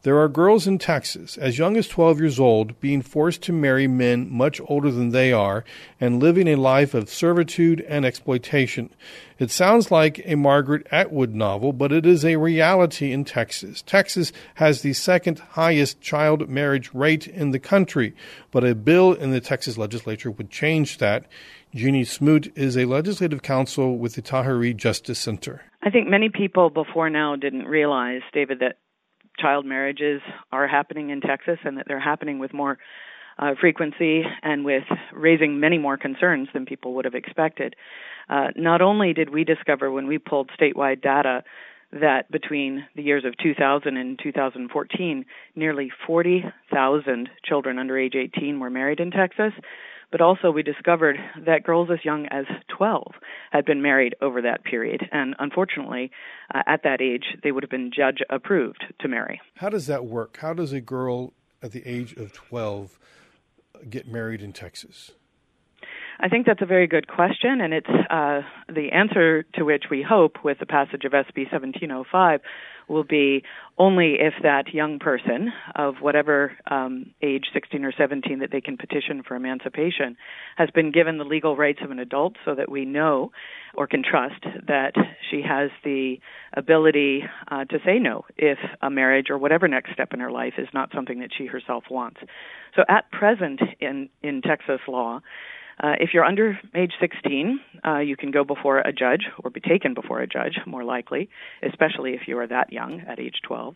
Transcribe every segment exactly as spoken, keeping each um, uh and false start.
There are girls in Texas, as young as twelve years old, being forced to marry men much older than they are and living a life of servitude and exploitation. It sounds like a Margaret Atwood novel, but it is a reality in Texas. Texas has the second highest child marriage rate in the country, but a bill in the Texas legislature would change that. Jeannie Smoot is a legislative counsel with the Tahirih Justice Center. I think many people before now didn't realize, David, that child marriages are happening in Texas and that they're happening with more uh, frequency and with raising many more concerns than people would have expected. Uh, not only did we discover when we pulled statewide data that between the years of two thousand and two thousand fourteen, nearly forty thousand children under age eighteen were married in Texas, but also we discovered that girls as young as twelve had been married over that period. And unfortunately, uh, at that age, they would have been judge-approved to marry. How does that work? How does a girl at the age of twelve get married in Texas? I think that's a very good question, and it's uh, the answer to which we hope with the passage of S B seventeen oh five will be only if that young person of whatever um, age, sixteen or seventeen, that they can petition for emancipation, has been given the legal rights of an adult so that we know or can trust that she has the ability uh, to say no if a marriage or whatever next step in her life is not something that she herself wants. So at present in, in Texas law, Uh, if you're under age sixteen, uh, you can go before a judge or be taken before a judge, more likely, especially if you are that young at age twelve.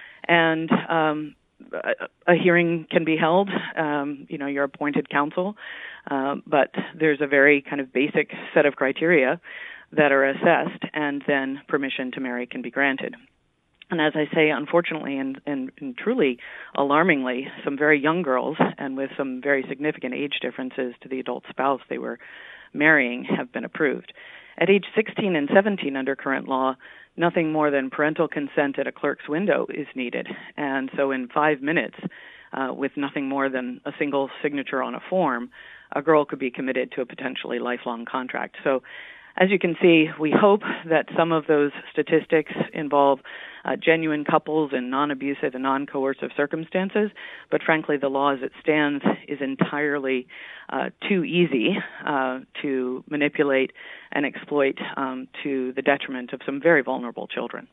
And um, a, a hearing can be held. Um, you know, you're appointed counsel, uh, but there's a very kind of basic set of criteria that are assessed, and then permission to marry can be granted. And as I say, unfortunately and, and, and truly alarmingly, some very young girls and with some very significant age differences to the adult spouse they were marrying have been approved. At age sixteen and seventeen under current law, nothing more than parental consent at a clerk's window is needed. And so in five minutes, uh, with nothing more than a single signature on a form, a girl could be committed to a potentially lifelong contract. So as you can see, we hope that some of those statistics involve uh, genuine couples in non-abusive and non-coercive circumstances, but frankly, the law as it stands is entirely uh, too easy uh, to manipulate and exploit um, to the detriment of some very vulnerable children.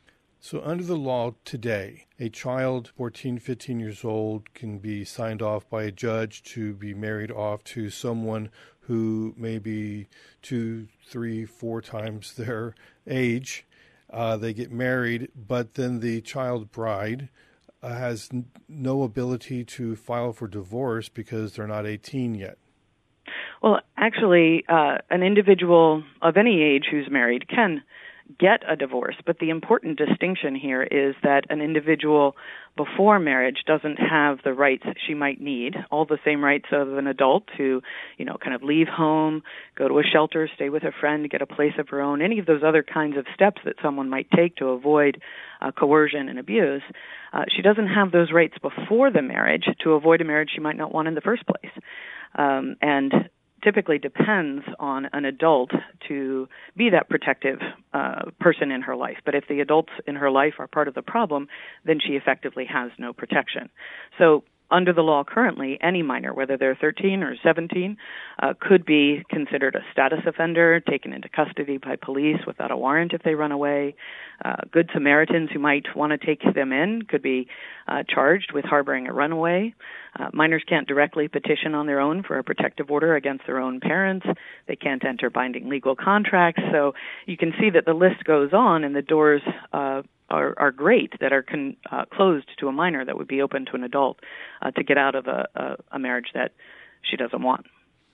So under the law today, a child fourteen, fifteen years old can be signed off by a judge to be married off to someone who may be two, three, four times their age. Uh, they get married, but then the child bride uh, has n- no ability to file for divorce because they're not eighteen yet. Well, actually, uh, an individual of any age who's married can get a divorce, but the important distinction here is that an individual before marriage doesn't have the rights she might need, all the same rights of an adult to, you know, kind of leave home, go to a shelter, stay with a friend, get a place of her own, any of those other kinds of steps that someone might take to avoid uh, coercion and abuse. Uh, she doesn't have those rights before the marriage to avoid a marriage she might not want in the first place. Um, and typically depends on an adult to be that protective uh, person in her life. But if the adults in her life are part of the problem, then she effectively has no protection. So under the law currently, any minor, whether they're thirteen or seventeen, uh, could be considered a status offender, taken into custody by police without a warrant if they run away. Uh, Good Samaritans who might want to take them in could be uh, charged with harboring a runaway. Uh, minors can't directly petition on their own for a protective order against their own parents. They can't enter binding legal contracts. So you can see that the list goes on, and the doors uh, are, are great that are con- uh, closed to a minor that would be open to an adult uh, to get out of a, a, a marriage that she doesn't want.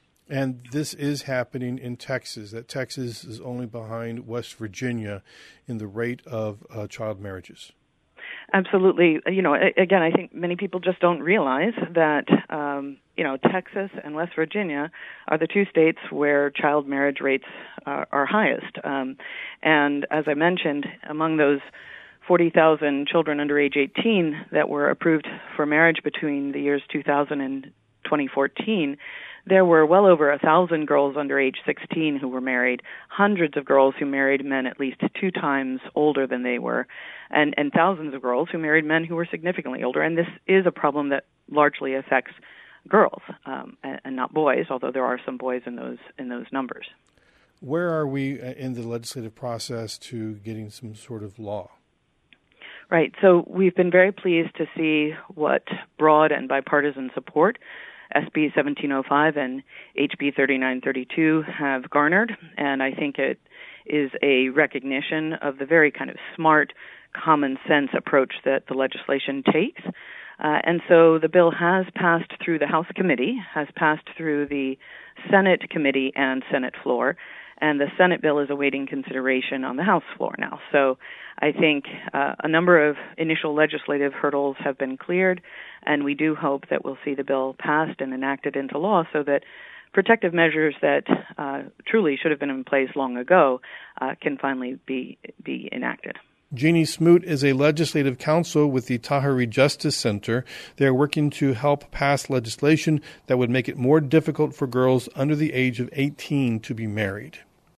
And this is happening in Texas, that Texas is only behind West Virginia in the rate of uh, child marriages. Absolutely. You know, again, I think many people just don't realize that, um, you know, Texas and West Virginia are the two states where child marriage rates uh, are highest. Um, and as I mentioned, among those forty thousand children under age eighteen that were approved for marriage between the years two thousand and twenty fourteen, there were well over a thousand girls under age sixteen who were married, hundreds of girls who married men at least two times older than they were, and, and thousands of girls who married men who were significantly older. And this is a problem that largely affects girls um, and, and not boys, although there are some boys in those in those numbers. Where are we in the legislative process to getting some sort of law? Right. So we've been very pleased to see what broad and bipartisan support S B seventeen oh five and H B thirty-nine thirty-two have garnered, and I think it is a recognition of the very kind of smart, common sense approach that the legislation takes. Uh, and so the bill has passed through the House committee, has passed through the Senate committee and Senate floor, and the Senate bill is awaiting consideration on the House floor now. So I think uh, a number of initial legislative hurdles have been cleared, and we do hope that we'll see the bill passed and enacted into law so that protective measures that uh, truly should have been in place long ago uh, can finally be be enacted. Jeannie Smoot is a legislative counsel with the Tahirih Justice Center. They're working to help pass legislation that would make it more difficult for girls under the age of eighteen to be married.